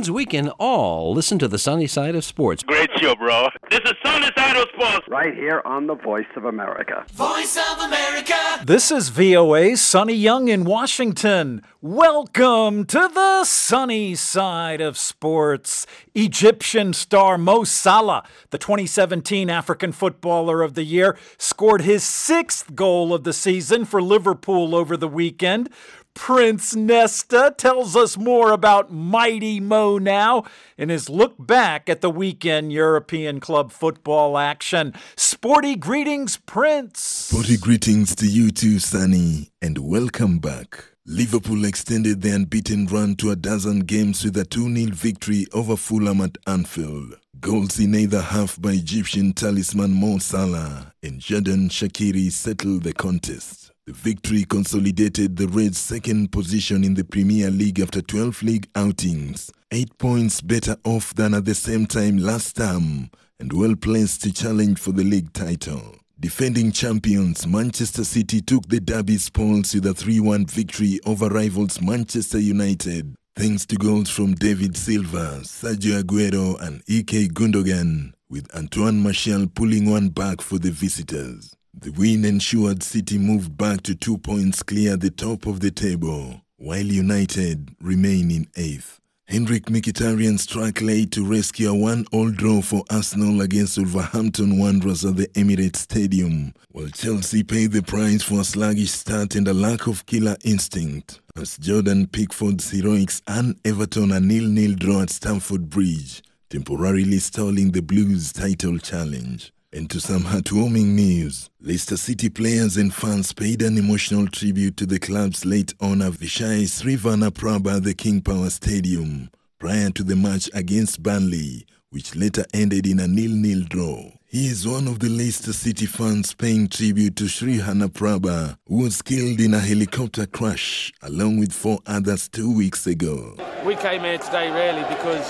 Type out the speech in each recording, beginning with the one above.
means we can all listen to the sunny side of sports. Great show, bro. This is Sunny Side of Sports. Right here on the Voice of America. Voice of America. This is VOA's Sonny Young in Washington. Welcome to the sunny side of sports. Egyptian star Mo Salah, the 2017 African Footballer of the Year, scored his 6th goal of the season for Liverpool over the weekend. Prince Nesta tells us more about Mighty Mo now in his look back at the weekend European club football action. Sporty greetings, Prince. Sporty greetings to you too, Sonny, and welcome back. Liverpool extended their unbeaten run to a dozen games with a 2-0 victory over Fulham at Anfield. Goals in either half by Egyptian talisman Mo Salah and Xherdan Shaqiri settled the contest. The victory consolidated the Reds' second position in the Premier League after 12 league outings, 8 points better off than at the same time last term, and well placed to challenge for the league title. Defending champions Manchester City took the derby spoils with a 3-1 victory over rivals Manchester United, thanks to goals from David Silva, Sergio Aguero and Ike Gundogan, with Antoine Martial pulling one back for the visitors. The win ensured City moved back to 2 points clear at the top of the table, while United remain in 8th. Henrik Mkhitaryan struck late to rescue a 1-1 draw for Arsenal against Wolverhampton Wanderers at the Emirates Stadium, while Chelsea paid the price for a sluggish start and a lack of killer instinct, as Jordan Pickford's heroics earned Everton a 0-0 draw at Stamford Bridge, temporarily stalling the Blues' title challenge. And to some heartwarming news, Leicester City players and fans paid an emotional tribute to the club's late owner Vijay Srivanaprabha at the King Power Stadium prior to the match against Burnley, which later ended in a 0-0 draw. He is one of the Leicester City fans paying tribute to Srivanaprabha, who was killed in a helicopter crash, along with 4 others 2 weeks ago. We came here today really because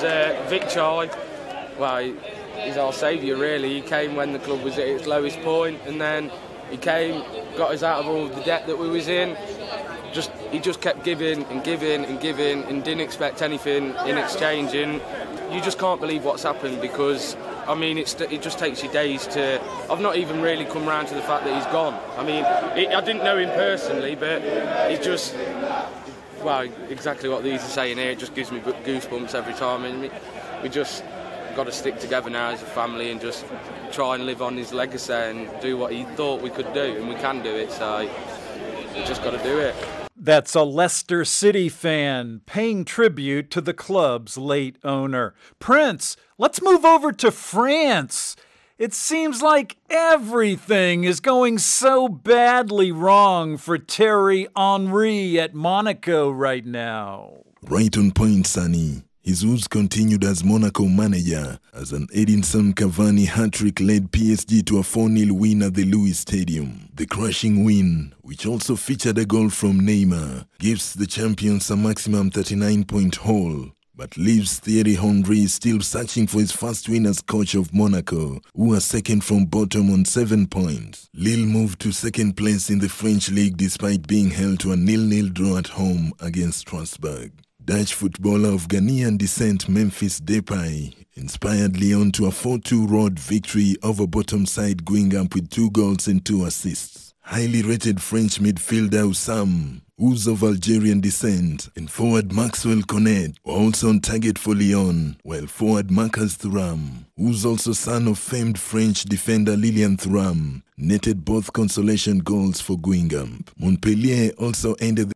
Vijay, he's our saviour really. He came when the club was at its lowest point, and then he came, got us out of all the debt that we was in. He just kept giving and giving and giving and didn't expect anything in exchange, and you just can't believe what's happened because, I mean, it just takes you days to... I've not even really come round to the fact that he's gone. I mean, I didn't know him personally, but he just... Well, exactly what these are saying here, it just gives me goosebumps every time, and we just... got to stick together now as a family and just try and live on his legacy and do what he thought we could do, and we can do it, so we just got to do it. That's a Leicester City fan paying tribute to the club's late owner. Prince, let's move over to France. It seems like everything is going so badly wrong for Thierry Henry at Monaco right now. Right on point, Sonny. Jesus continued as Monaco manager as an Edinson Cavani hat-trick led PSG to a 4-0 win at the Louis Stadium. The crushing win, which also featured a goal from Neymar, gives the champions a maximum 39-point haul, but leaves Thierry Henry still searching for his first win as coach of Monaco, who are second from bottom on 7 points. Lille moved to second place in the French league despite being held to a 0-0 draw at home against Strasbourg. Dutch footballer of Ghanaian descent Memphis Depay inspired Lyon to a 4-2 road victory over bottom side Guingamp with 2 goals and 2 assists. Highly rated French midfielder Oussam, who's of Algerian descent, and forward Maxwell Cornet were also on target for Lyon, while forward Marcus Thuram, who's also son of famed French defender Lilian Thuram, netted both consolation goals for Guingamp. Montpellier also ended the...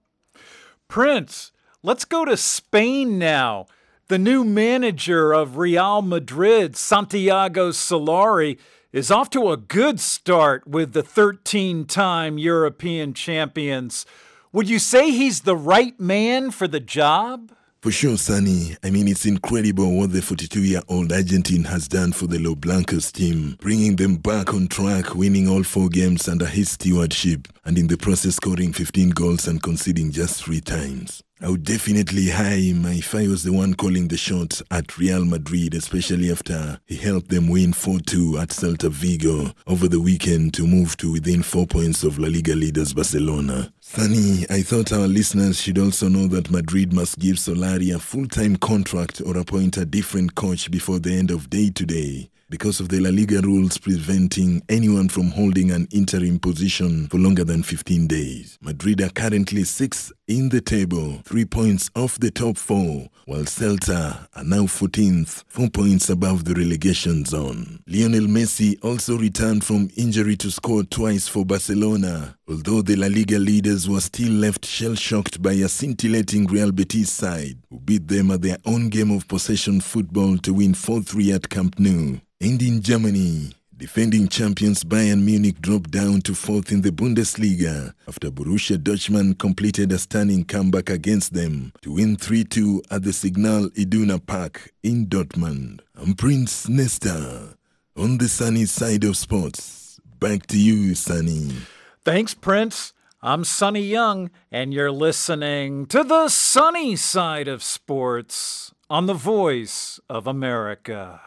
Prince, let's go to Spain now. The new manager of Real Madrid, Santiago Solari, is off to a good start with the 13-time European champions. Would you say he's the right man for the job? For sure, Sonny. I mean, it's incredible what the 42-year-old Argentine has done for the Los Blancos team, bringing them back on track, winning all 4 games under his stewardship, and in the process scoring 15 goals and conceding just 3 times. I would definitely hire him if I was the one calling the shots at Real Madrid, especially after he helped them win 4-2 at Celta Vigo over the weekend to move to within 4 points of La Liga leaders Barcelona. Sunny, I thought our listeners should also know that Madrid must give Solari a full-time contract or appoint a different coach before the end of day today, because of the La Liga rules preventing anyone from holding an interim position for longer than 15 days. Madrid are currently 6th in the table, 3 points off the top 4, while Celta are now 14th, 4 points above the relegation zone. Lionel Messi also returned from injury to score twice for Barcelona, although the La Liga leaders were still left shell-shocked by a scintillating Real Betis side, who beat them at their own game of possession football to win 4-3 at Camp Nou. And in Germany, defending champions Bayern Munich dropped down to 4th in the Bundesliga after Borussia Dortmund completed a stunning comeback against them to win 3-2 at the Signal Iduna Park in Dortmund. I'm Prince Nesta on the sunny side of sports. Back to you, Sunny. Thanks, Prince. I'm Sonny Young, and you're listening to the sunny side of sports on the Voice of America.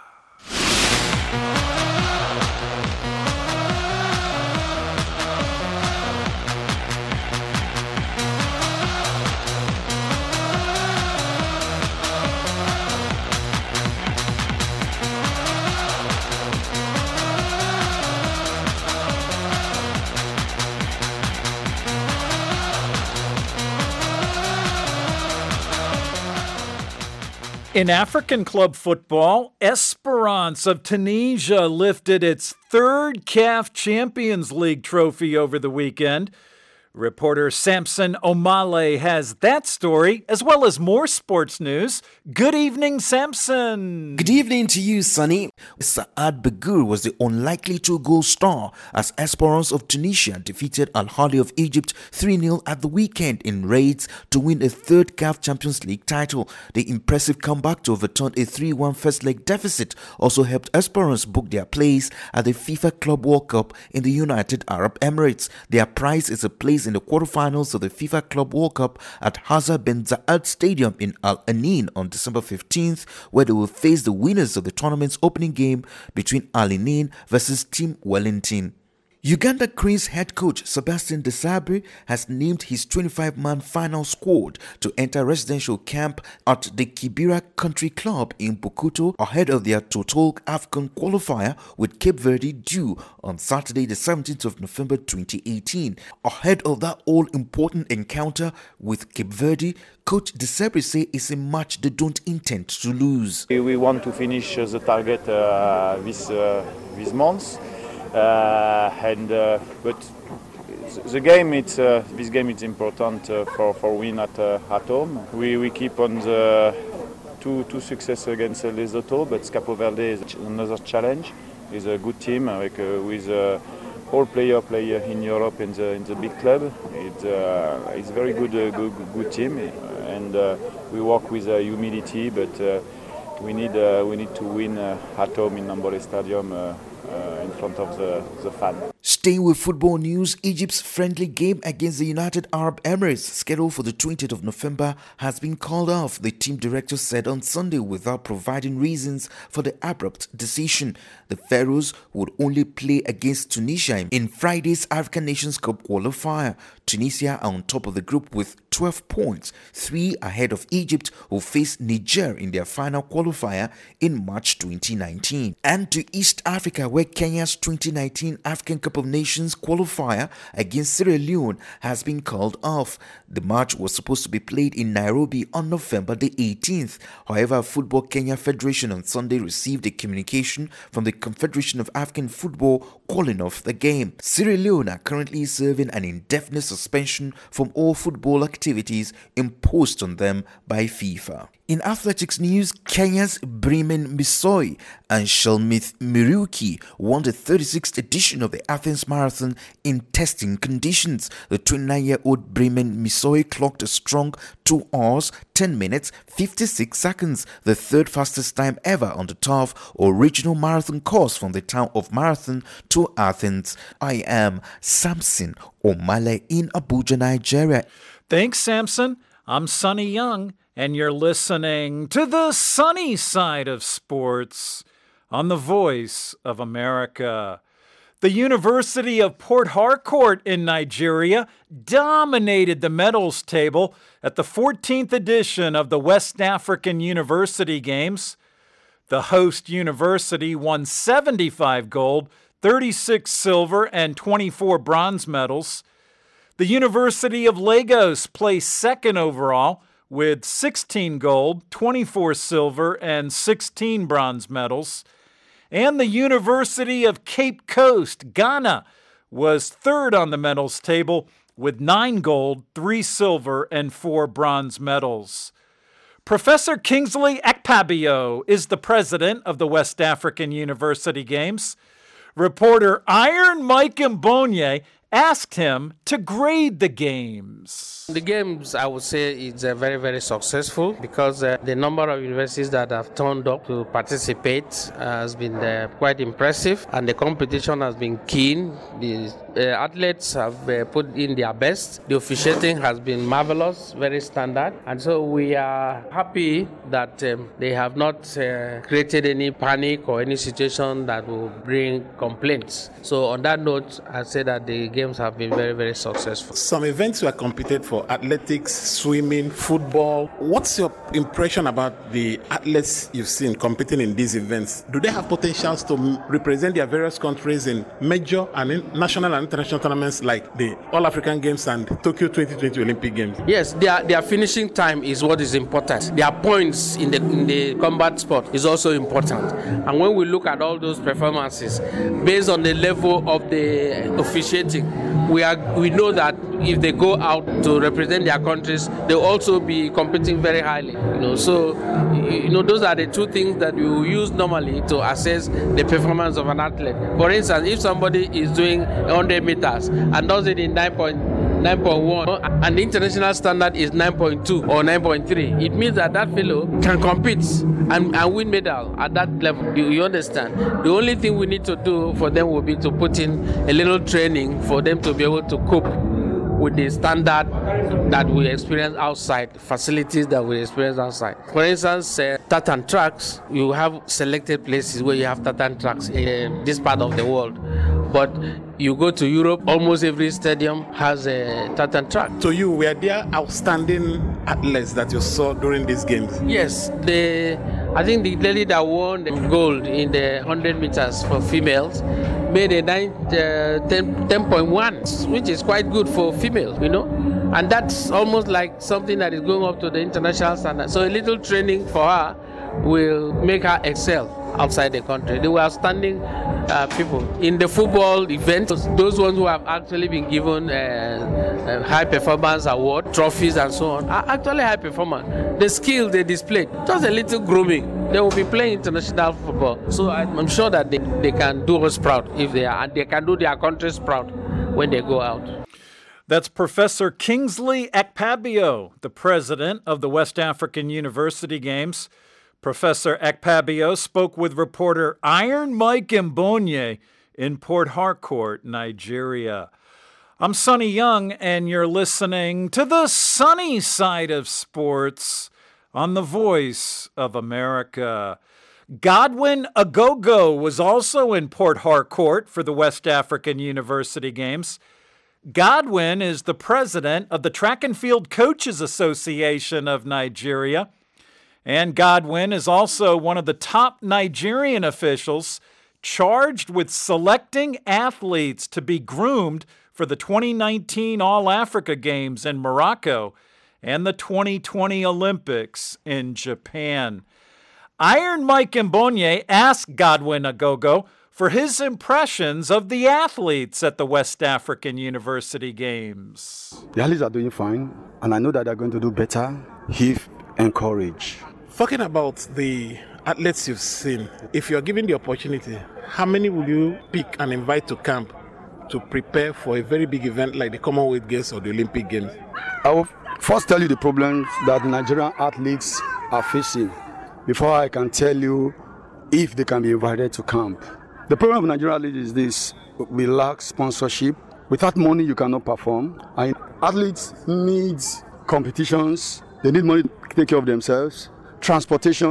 In African club football, Esperance of Tunisia lifted its third CAF Champions League trophy over the weekend. Reporter Samson Omale has that story, as well as more sports news. Good evening, Samson. Good evening to you, Sonny. Saad Bagour was the unlikely two-goal star as Esperance of Tunisia defeated Al Ahly of Egypt 3-0 at the weekend in raids to win a third CAF Champions League title. The impressive comeback to overturn a 3-1 first-leg deficit also helped Esperance book their place at the FIFA Club World Cup in the United Arab Emirates. Their prize is a place in the quarterfinals of the FIFA Club World Cup at Hazza bin Zayed Stadium in Al Ain on December 15th, where they will face the winners of the tournament's opening game between Al Ain versus Team Wellington. Uganda Cranes head coach Sebastian Desabre has named his 25-man final squad to enter residential camp at the Kibera Country Club in Bukuto ahead of their Total AFCON qualifier with Cape Verde due on Saturday the 17th of November 2018. Ahead of that all-important encounter with Cape Verde, Coach Desabre says it's a match they don't intend to lose. We want to finish the target this month. But the game, this game is important for win at home. We keep on the two success against Lesotho, but Cape Verde is another challenge. It's a good team with all player in Europe in the big club. It's a very good team, and we work with humility, but we need to win at home in Namboole Stadium. In front of the fan. Staying with football news, Egypt's friendly game against the United Arab Emirates, scheduled for the 20th of November, has been called off, the team director said on Sunday, without providing reasons for the abrupt decision. The Pharaohs would only play against Tunisia in Friday's African Nations Cup qualifier. Tunisia are on top of the group with 12 points, 3 ahead of Egypt, who face Niger in their final qualifier in March 2019. And to East Africa, where Kenya's 2019 African Cup of Nations qualifier against Sierra Leone has been called off. The match was supposed to be played in Nairobi on November the 18th. However, Football Kenya Federation on Sunday received a communication from the Confederation of African Football calling off the game. Sierra Leone are currently serving an indefinite suspension from all football activities imposed on them by FIFA. In athletics news, Kenya's Bremen Misoi and Shelmith Miruki won the 36th edition of the Athens Marathon in testing conditions. The 29-year-old Bremen Misoi clocked a strong 2 hours, 10 minutes, 56 seconds, the third fastest time ever on the tough original marathon course from the town of Marathon to Athens. I am Samson Omale in Abuja, Nigeria. Thanks, Samson. I'm Sonny Young, and you're listening to the sunny side of sports on the Voice of America. The University of Port Harcourt in Nigeria dominated the medals table at the 14th edition of the West African University Games. The host university won 75 gold, 36 silver, and 24 bronze medals. The University of Lagos placed second overall with 16 gold, 24 silver, and 16 bronze medals. And the University of Cape Coast, Ghana, was third on the medals table with 9 gold, 3 silver, and 4 bronze medals. Professor Kingsley Akpabio is the president of the West African University Games. Reporter Iron Mike Mbonye asked him to grade the games. The games, I would say, is very, very successful because the number of universities that have turned up to participate has been quite impressive, and the competition has been keen. The athletes have put in their best. The officiating has been marvelous, very standard, and so we are happy that they have not created any panic or any situation that will bring complaints. So on that note, I say that the games have been very, very successful. Some events were competed for: athletics, swimming, football. What's your impression about the athletes you've seen competing in these events? Do they have potentials to represent their various countries in major and national and international tournaments like the All-African Games and Tokyo 2020 Olympic Games? Yes, their finishing time is what is important. Their points in the combat sport is also important. And when we look at all those performances, based on the level of the officiating, we know that if they go out to represent their countries, they'll also be competing very highly. So those are the two things that we will use normally to assess the performance of an athlete. For instance, if somebody is doing 100 meters and does it in 9.1 and the international standard is 9.2 or 9.3, it means that fellow can compete and win medal at that level. You understand? The only thing we need to do for them will be to put in a little training for them to be able to cope with the standard that we experience outside, facilities that we experience outside. For instance, tartan tracks, you have selected places where you have tartan tracks in this part of the world. But you go to Europe, almost every stadium has a tartan track. To you, were there outstanding athletes that you saw during these games? Yes, I think the lady that won the gold in the 100 meters for females made a 10.1, which is quite good for females, and that's almost like something that is going up to the international standard. So a little training for her will make her excel outside the country. They were outstanding people. In the football event, those ones who have actually been given high performance award, trophies and so on, are actually high performance. The skill they displayed, just a little grooming, they will be playing international football. So I'm sure that they can do us proud if they are, and they can do their countries proud when they go out. That's Professor Kingsley Akpabio, the president of the West African University Games. Professor Akpabio spoke with reporter Iron Mike Mbonye in Port Harcourt, Nigeria. I'm Sonny Young, and you're listening to the sunny side of sports on the Voice of America. Godwin Agogo was also in Port Harcourt for the West African University Games. Godwin is the president of the Track and Field Coaches Association of Nigeria. And Godwin is also one of the top Nigerian officials charged with selecting athletes to be groomed for the 2019 All-Africa Games in Morocco and the 2020 Olympics in Japan. Iron Mike Mbonye asked Godwin Agogo for his impressions of the athletes at the West African University Games. The athletes are doing fine, and I know that they're going to do better if encouraged. Talking about the athletes you've seen, if you're given the opportunity, how many will you pick and invite to camp to prepare for a very big event like the Commonwealth Games or the Olympic Games? I will first tell you the problems that Nigerian athletes are facing before I can tell you if they can be invited to camp. The problem of Nigerian athletes is this: we lack sponsorship. Without money, you cannot perform. And athletes need competitions. They need money to take care of themselves, transportation,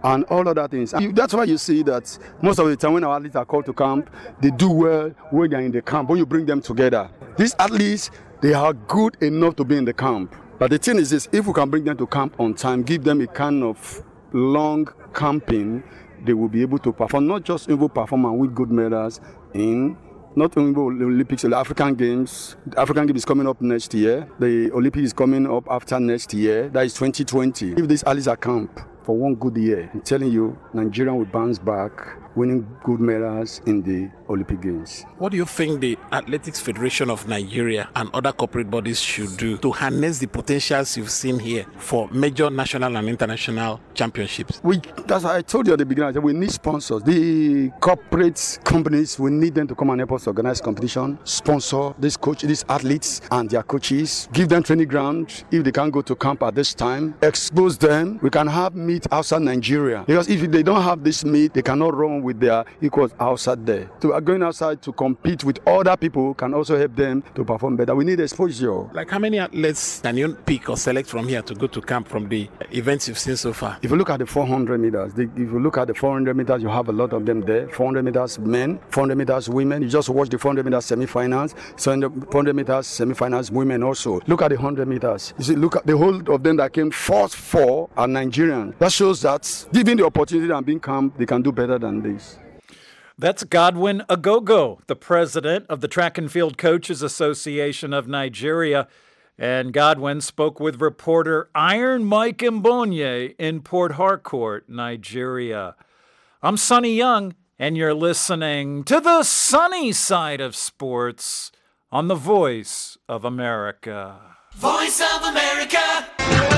and all other things. That's why you see that most of the time when our athletes are called to camp, they do well when they're in the camp, when you bring them together. These athletes, they are good enough to be in the camp. But the thing is this, if we can bring them to camp on time, give them a kind of long camping, they will be able to perform, not just even perform and win good medals in not only the Olympics, the African Games. The African Games is coming up next year. The Olympics is coming up after next year. That is 2020. If these athletes are camp for one good year, I'm telling you, Nigeria will bounce back, winning good medals in the Olympic Games. What do you think the Athletics Federation of Nigeria and other corporate bodies should do to harness the potentials you've seen here for major national and international championships? As I told you at the beginning, we need sponsors. The corporate companies, we need them to come and help us organize competition, sponsor these athletes and their coaches, give them training ground if they can't go to camp at this time, expose them. We can have meet outside Nigeria, because if they don't have this meet, they cannot run with their equals outside there. So going outside to compete with other people can also help them to perform better. We need exposure. Like how many athletes can you pick or select from here to go to camp from the events you've seen so far? If you look at the 400 meters, if you look at the 400 meters, you have a lot of them there. 400 meters men, 400 meters women. You just watch the 400 meters semi-finals. So 400 meters semi-finals women also. Look at the 100 meters. You see, look at the whole of them that came first four are Nigerian. That shows that given the opportunity and being camp, they can do better than this. That's Godwin Agogo, the president of the Track and Field Coaches Association of Nigeria. And Godwin spoke with reporter Iron Mike Mbonye in Port Harcourt, Nigeria. I'm Sonny Young, and you're listening to the sunny side of sports on the Voice of America. Voice of America.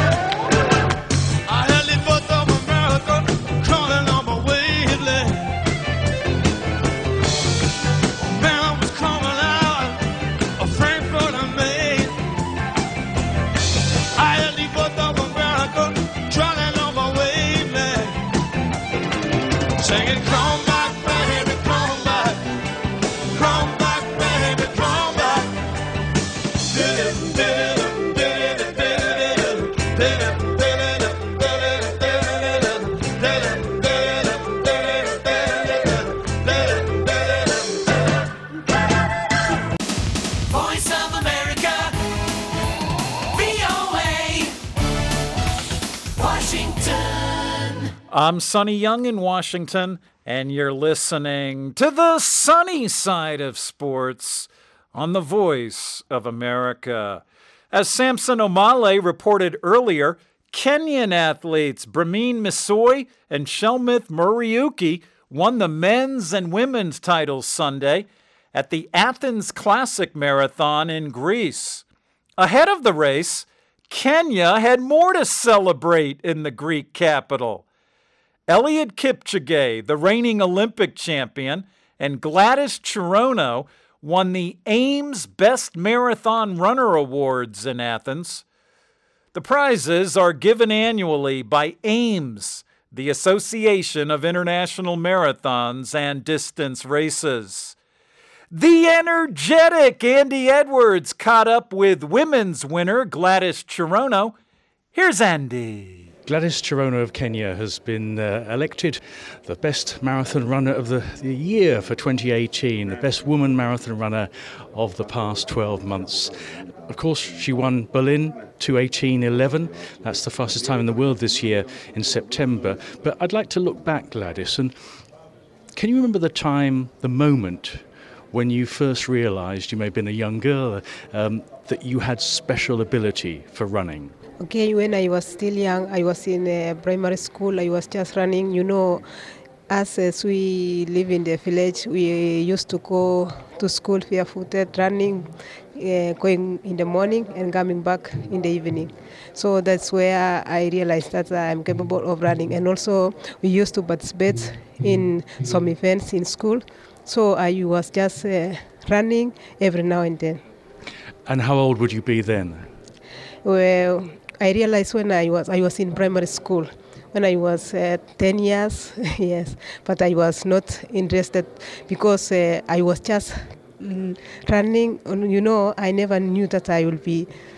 I'm Sonny Young in Washington, and you're listening to the sunny side of sports on the Voice of America. As Samson Omale reported earlier, Kenyan athletes Brameen Misoi and Shelmith Muriuki won the men's and women's titles Sunday at the Athens Classic Marathon in Greece. Ahead of the race, Kenya had more to celebrate in the Greek capital. Eliud Kipchoge, the reigning Olympic champion, and Gladys Chirono won the Ames Best Marathon Runner Awards in Athens. The prizes are given annually by Ames, the Association of International Marathons and Distance Races. The energetic Andy Edwards caught up with women's winner Gladys Chirono. Here's Andy. Gladys Chirono of Kenya has been elected the best marathon runner of the year for 2018, the best woman marathon runner of the past 12 months. Of course, she won Berlin 2:18:11. That's the fastest time in the world this year in September. But I'd like to look back, Gladys, and can you remember the moment when you first realised, you may have been a young girl, that you had special ability for running? Okay, when I was still young, I was in primary school. I was just running. You know, as we live in the village, we used to go to school barefooted, running, going in the morning and coming back in the evening. So that's where I realized that I'm capable of running. And also, we used to participate in some events in school. So I was just running every now and then. And how old would you be then? Well, I realized when I was in primary school, when I was 10 years, yes, but I was not interested because I was just running. You know, I never knew that I will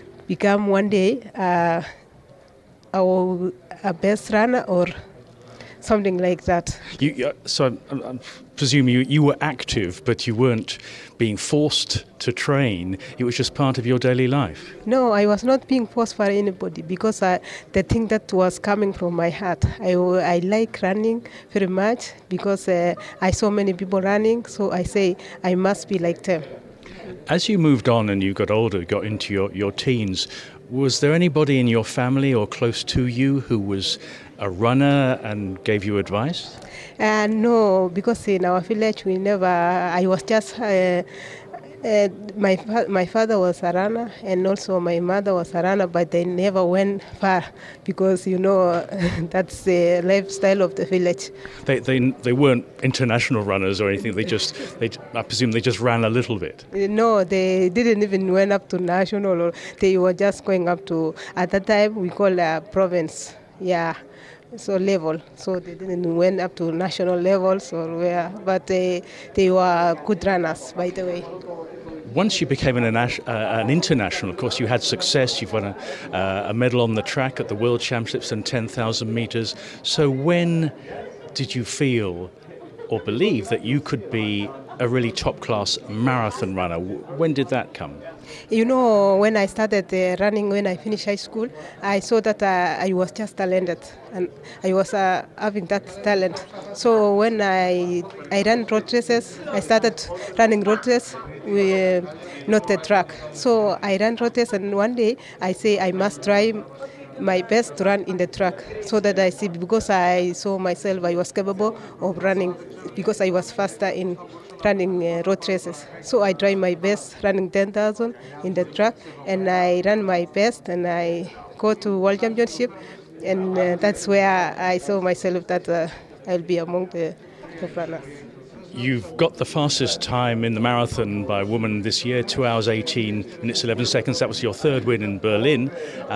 become one day a best runner or something like that. So I presume you were active, but you weren't being forced to train. It was just part of your daily life. No, I was not being forced for anybody because the thing that was coming from my heart. I like running very much because I saw many people running, so I say I must be like them. As you moved on and you got older, got into your teens, was there anybody in your family or close to you who was a runner and gave you advice? No, because in our village we never. I was just. My father was a runner and also my mother was a runner, but they never went far because that's the lifestyle of the village. They weren't international runners or anything. I presume they just ran a little bit. No, they didn't even went up to national, or they were just going up to, at that time we call province. Yeah. So level, so they didn't went up to national levels or where, but they were good runners, by the way. Once you became an international, of course, you had success. You've won a medal on the track at the World Championships and 10,000 meters. So when did you feel or believe that you could be a really top-class marathon runner? When did that come? When I started running, when I finished high school, I saw that I was just talented and I was having that talent. So when I ran road races, I started running road races, not the track. So I ran road races, and one day I say I must try my best to run in the track so that I see, because I saw myself I was capable of running because I was faster in running road races. So I tried my best running 10,000 in the track, and I ran my best and I go to World Championship, and that's where I saw myself that I'll be among the runners. You've got the fastest time in the marathon by a woman this year, 2 hours 18 minutes 11 seconds. That was your third win in Berlin.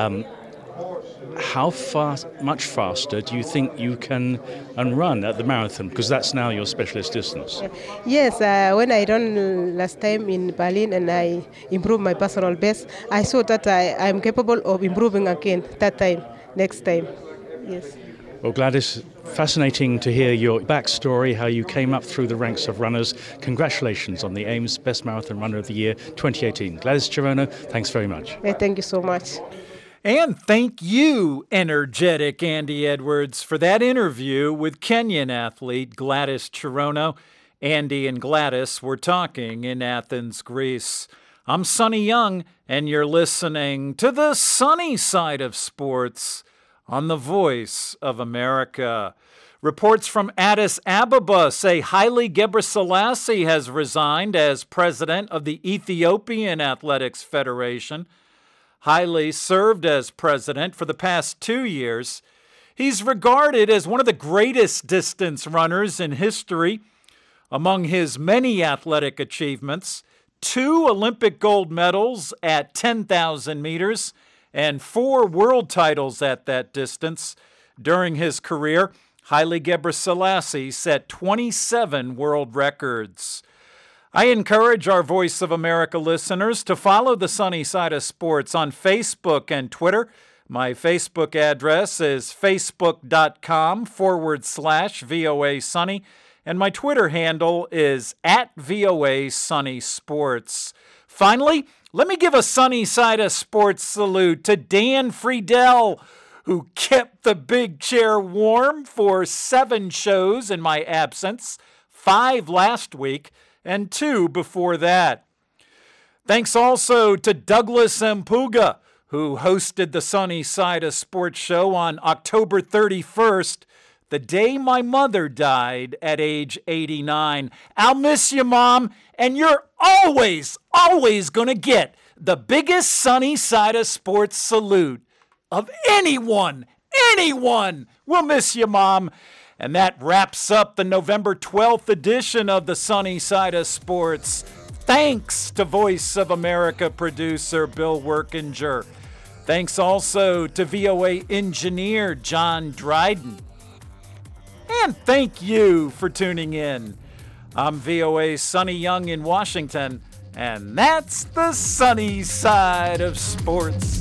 How much faster do you think you can run at the marathon? Because that's now your specialist distance. Yes, when I ran last time in Berlin and I improved my personal best, I saw that I'm capable of improving again next time. Yes. Well, Gladys, fascinating to hear your backstory, how you came up through the ranks of runners. Congratulations on the AIMS Best Marathon Runner of the Year 2018. Gladys Cherono, thanks very much. Thank you so much. And thank you, energetic Andy Edwards, for that interview with Kenyan athlete Gladys Cherono. Andy and Gladys were talking in Athens, Greece. I'm Sonny Young, and you're listening to the sunny side of sports on the Voice of America. Reports from Addis Ababa say Haile Gebrselassie has resigned as president of the Ethiopian Athletics Federation. Haile served as president for the past 2 years. He's regarded as one of the greatest distance runners in history. Among his many athletic achievements, 2 Olympic gold medals at 10,000 meters and 4 world titles at that distance. During his career, Haile Gebrselassie set 27 world records. I encourage our Voice of America listeners to follow the Sunny Side of Sports on Facebook and Twitter. My Facebook address is facebook.com/VOA Sunny, and my Twitter handle is @VOA Sunny Sports. Finally, let me give a Sunny Side of Sports salute to Dan Friedel, who kept the big chair warm for 7 shows in my absence, 5 last week, and 2 before that. Thanks also to Douglas Mpuga, who hosted the Sunny Side of Sports show on October 31st, the day my mother died at age 89. I'll miss you, Mom, and you're always going to get the biggest Sunny Side of Sports salute of anyone. We'll miss you, Mom. And that wraps up the November 12th edition of the Sunny Side of Sports. Thanks to Voice of America producer Bill Workinger. Thanks also to VOA engineer John Dryden. And thank you for tuning in. I'm VOA's Sonny Young in Washington, and that's the Sunny Side of Sports.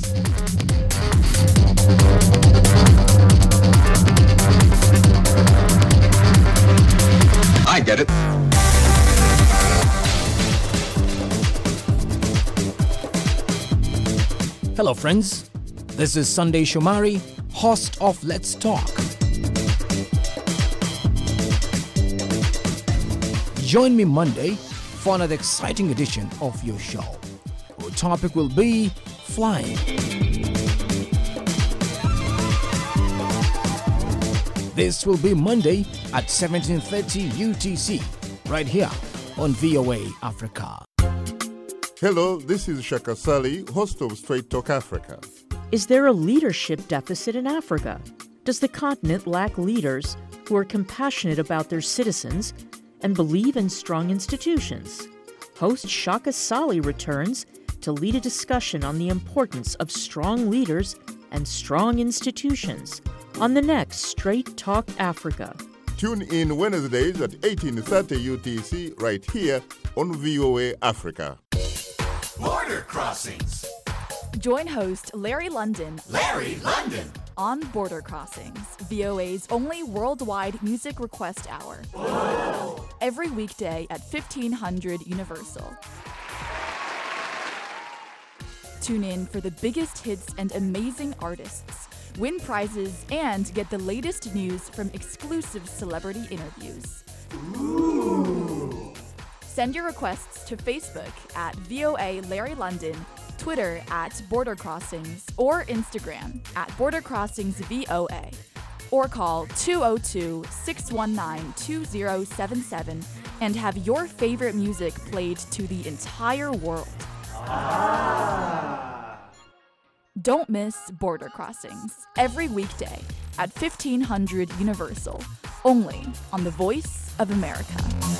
I get it. Hello, friends. This is Sunday Shomari, host of Let's Talk. Join me Monday for another exciting edition of your show. Our topic will be flying. This will be Monday at 17:30 UTC, right here on VOA Africa. Hello, this is Shaka Sali, host of Straight Talk Africa. Is there a leadership deficit in Africa? Does the continent lack leaders who are compassionate about their citizens and believe in strong institutions? Host Shaka Sali returns to lead a discussion on the importance of strong leaders and strong institutions on the next Straight Talk Africa. Tune in Wednesdays at 18:30 UTC right here on VOA Africa. Border Crossings. Join host Larry London on Border Crossings, VOA's only worldwide music request hour. Whoa. Every weekday at 1500 Universal. Tune in for the biggest hits and amazing artists, win prizes, and get the latest news from exclusive celebrity interviews. Ooh. Send your requests to Facebook at VOA Larry London, Twitter at Border Crossings, or Instagram at Border Crossings VOA, or call 202-619-2077 and have your favorite music played to the entire world. Don't miss Border Crossings every weekday at 1500 Universal, only on the Voice of America.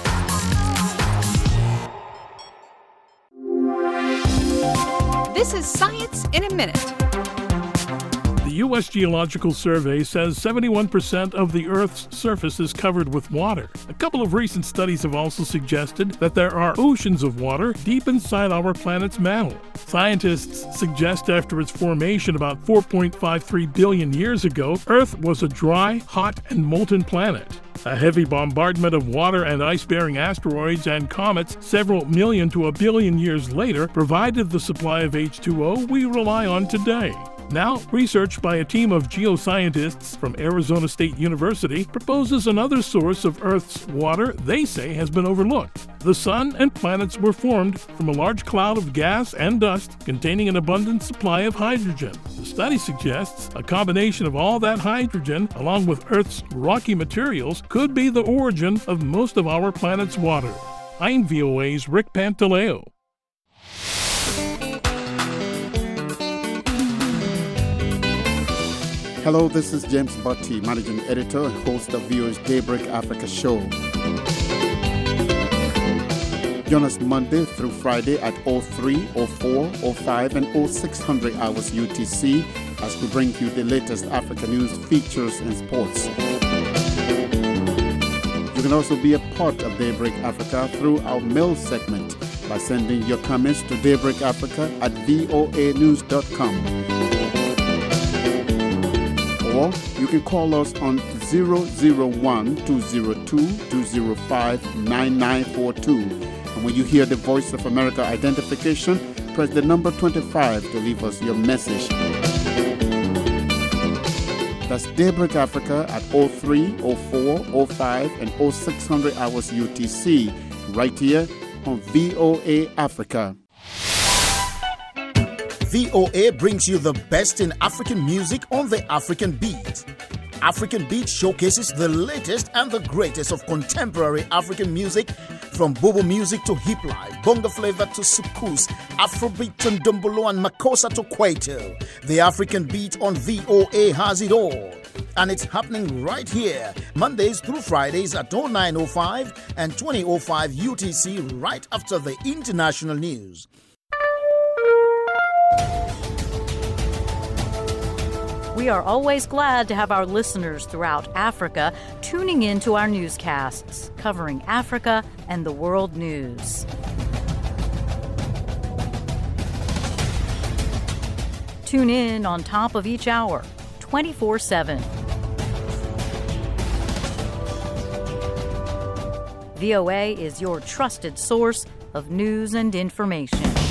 This is Science in a Minute. The U.S. Geological Survey says 71% of the Earth's surface is covered with water. A couple of recent studies have also suggested that there are oceans of water deep inside our planet's mantle. Scientists suggest after its formation about 4.53 billion years ago, Earth was a dry, hot, and molten planet. A heavy bombardment of water and ice-bearing asteroids and comets several million to a billion years later provided the supply of H2O we rely on today. Now, research by a team of geoscientists from Arizona State University proposes another source of Earth's water they say has been overlooked. The sun and planets were formed from a large cloud of gas and dust containing an abundant supply of hydrogen. The study suggests a combination of all that hydrogen, along with Earth's rocky materials, could be the origin of most of our planet's water. I'm VOA's Rick Pantaleo. Hello, this is James Butty, Managing Editor and host of VOA's Daybreak Africa show. Join us Monday through Friday at 03, 04, 05, and 0600 hours UTC as we bring you the latest Africa news, features, and sports. You can also be a part of Daybreak Africa through our mail segment by sending your comments to daybreakafrica@voanews.com. Or you can call us on 001-202-205-9942. And when you hear the Voice of America identification, press the number 25 to leave us your message. That's Daybreak Africa at 03, 04, 05, and 0600 hours UTC, right here on VOA Africa. VOA brings you the best in African music on the African Beat. African Beat showcases the latest and the greatest of contemporary African music, from bobo music to hip life, bongo flavor to soukous, Afrobeat to ndombolo and makossa to kwaito. The African Beat on VOA has it all. And it's happening right here, Mondays through Fridays at 09:05 and 20:05 UTC, right after the international news. We are always glad to have our listeners throughout Africa tuning in to our newscasts, covering Africa and the world news. Tune in on top of each hour, 24/7. VOA is your trusted source of news and information.